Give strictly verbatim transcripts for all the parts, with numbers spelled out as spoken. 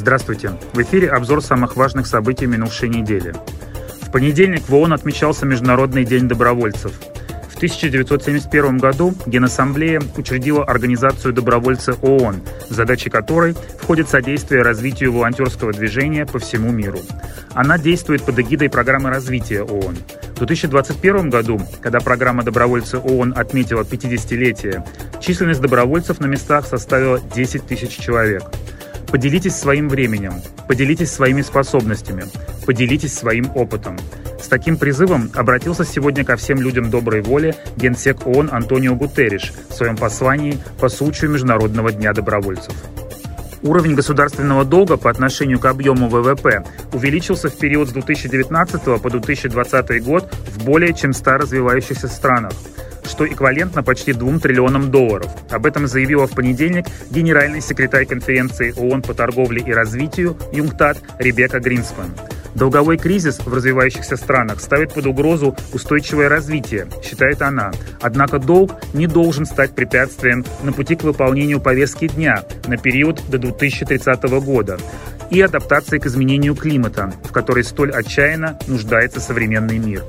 Здравствуйте! В эфире обзор самых важных событий минувшей недели. В понедельник в ООН отмечался Международный день добровольцев. В тысяча девятьсот семьдесят первом году Генассамблея учредила Организацию добровольцев ООН, в задачи которой входит содействие развитию волонтерского движения по всему миру. Она действует под эгидой программы развития ООН. В две тысячи двадцать первом году, когда программа добровольцев ООН отметила пятидесятилетие, численность добровольцев на местах составила десять тысяч человек. Поделитесь своим временем, поделитесь своими способностями, поделитесь своим опытом. С таким призывом обратился сегодня ко всем людям доброй воли генсек ООН Антонио Гутерриш в своем послании по случаю Международного дня добровольцев. Уровень государственного долга по отношению к объему ВВП увеличился в период с две тысячи девятнадцатого по две тысячи двадцатый год в более чем ста развивающихся странах, что эквивалентно почти двум триллионам долларов. Об этом заявила в понедельник генеральный секретарь конференции ООН по торговле и развитию ЮНКТАД Ребекка Гринспен. Долговой кризис в развивающихся странах ставит под угрозу устойчивое развитие, считает она. Однако долг не должен стать препятствием на пути к выполнению повестки дня на период до две тысячи тридцатого года и адаптации к изменению климата, в которой столь отчаянно нуждается современный мир.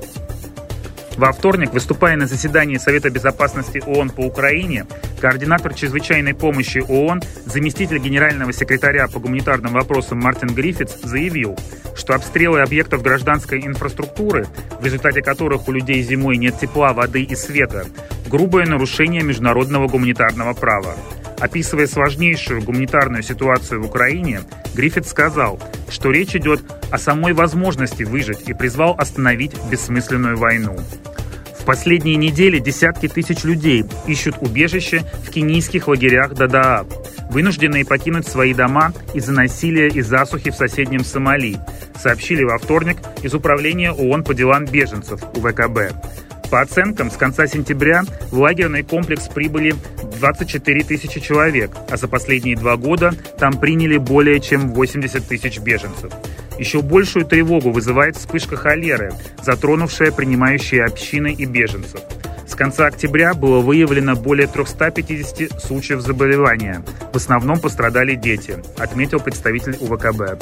Во вторник, выступая на заседании Совета безопасности ООН по Украине, координатор чрезвычайной помощи ООН, заместитель генерального секретаря по гуманитарным вопросам Мартин Гриффитс заявил, что обстрелы объектов гражданской инфраструктуры, в результате которых у людей зимой нет тепла, воды и света, грубое нарушение международного гуманитарного права. Описывая сложнейшую гуманитарную ситуацию в Украине, Гриффитс сказал, что речь идет о самой возможности выжить и призвал остановить бессмысленную войну. В последние недели десятки тысяч людей ищут убежище в кенийских лагерях Дадааб, вынужденные покинуть свои дома из-за насилия и засухи в соседнем Сомали, сообщили во вторник из Управления ООН по делам беженцев УВКБ. По оценкам, с конца сентября в лагерный комплекс прибыли двадцать четыре тысячи человек, а за последние два года там приняли более чем восемьдесят тысяч беженцев. Еще большую тревогу вызывает вспышка холеры, затронувшая принимающие общины и беженцев. С конца октября было выявлено более триста пятьдесят случаев заболевания. В основном пострадали дети, отметил представитель УВКБ.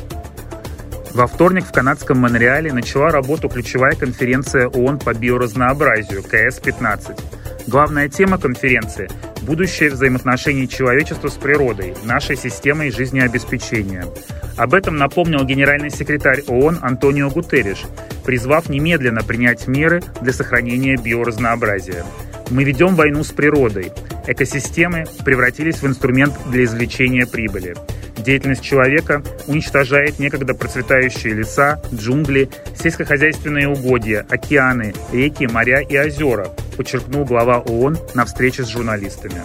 Во вторник в канадском Монреале начала работу ключевая конференция ООН по биоразнообразию К С пятнадцать. Главная тема конференции – будущее взаимоотношений человечества с природой, нашей системой жизнеобеспечения. Об этом напомнил генеральный секретарь ООН Антонио Гутерриш, призвав немедленно принять меры для сохранения биоразнообразия. Мы ведем войну с природой. Экосистемы превратились в инструмент для извлечения прибыли. Деятельность человека уничтожает некогда процветающие леса, джунгли, сельскохозяйственные угодья, океаны, реки, моря и озера, подчеркнул глава ООН на встрече с журналистами.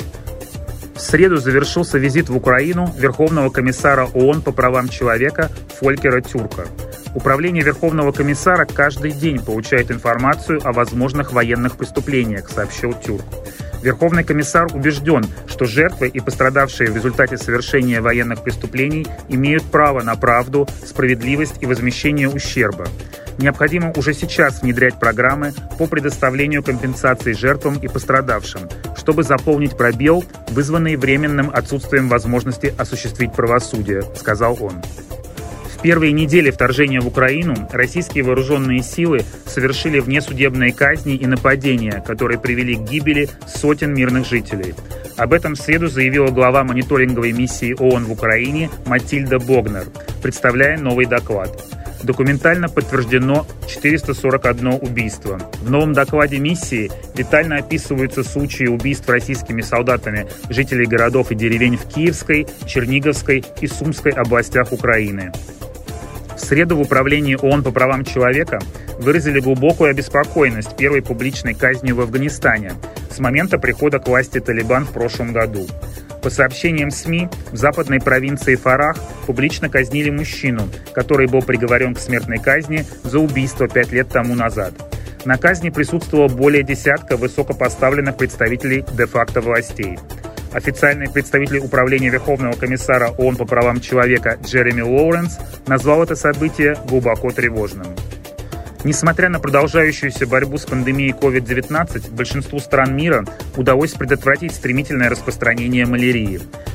В среду завершился визит в Украину Верховного комиссара ООН по правам человека Фолькера Тюрка. Управление Верховного комиссара каждый день получает информацию о возможных военных преступлениях, сообщил Тюрк. Верховный комиссар убежден, что жертвы и пострадавшие в результате совершения военных преступлений имеют право на правду, справедливость и возмещение ущерба. Необходимо уже сейчас внедрять программы по предоставлению компенсации жертвам и пострадавшим, чтобы заполнить пробел, вызванный временным отсутствием возможности осуществить правосудие, сказал он. В первые недели вторжения в Украину российские вооруженные силы совершили внесудебные казни и нападения, которые привели к гибели сотен мирных жителей. Об этом в среду заявила глава мониторинговой миссии ООН в Украине Матильда Богнер, представляя новый доклад. Документально подтверждено четыреста сорок одно убийство. В новом докладе миссии детально описываются случаи убийств российскими солдатами жителей городов и деревень в Киевской, Черниговской и Сумской областях Украины. В среду в Управлении ООН по правам человека выразили глубокую обеспокоенность первой публичной казнью в Афганистане с момента прихода к власти Талибан в прошлом году. По сообщениям СМИ, в западной провинции Фарах публично казнили мужчину, который был приговорен к смертной казни за убийство пять лет тому назад. На казни присутствовало более десятка высокопоставленных представителей де-факто властей. Официальный представитель Управления Верховного комиссара ООН по правам человека Джереми Лоуренс назвал это событие глубоко тревожным. Несмотря на продолжающуюся борьбу с пандемией ковид девятнадцать, большинству стран мира удалось предотвратить стремительное распространение малярии.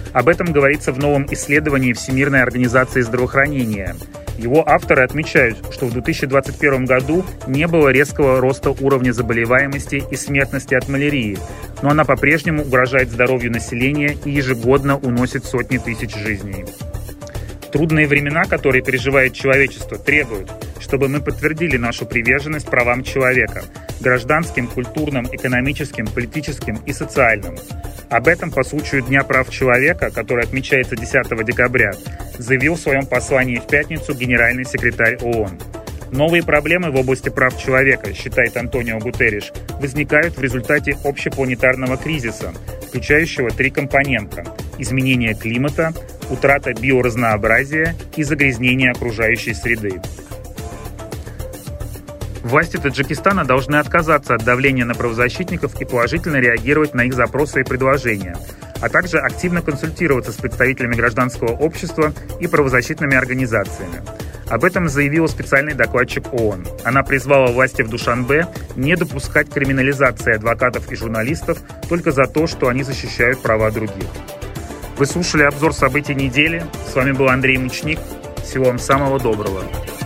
Об этом говорится в новом исследовании Всемирной организации здравоохранения. Его авторы отмечают, что в две тысячи двадцать первом году не было резкого роста уровня заболеваемости и смертности от малярии, но она по-прежнему угрожает здоровью населения и ежегодно уносит сотни тысяч жизней. Трудные времена, которые переживает человечество, требуют, чтобы мы подтвердили нашу приверженность правам человека – гражданским, культурным, экономическим, политическим и социальным. Об этом по случаю Дня прав человека, который отмечается десятого декабря, заявил в своем послании в пятницу генеральный секретарь ООН. Новые проблемы в области прав человека, считает Антонио Гутерриш, возникают в результате общепланетарного кризиса, включающего три компонента – изменение климата, утрата биоразнообразия и загрязнение окружающей среды. Власти Таджикистана должны отказаться от давления на правозащитников и положительно реагировать на их запросы и предложения, а также активно консультироваться с представителями гражданского общества и правозащитными организациями. Об этом заявила специальный докладчик ООН. Она призвала власти в Душанбе не допускать криминализации адвокатов и журналистов только за то, что они защищают права других. Вы слушали обзор событий недели. С вами был Андрей Мучник. Всего вам самого доброго.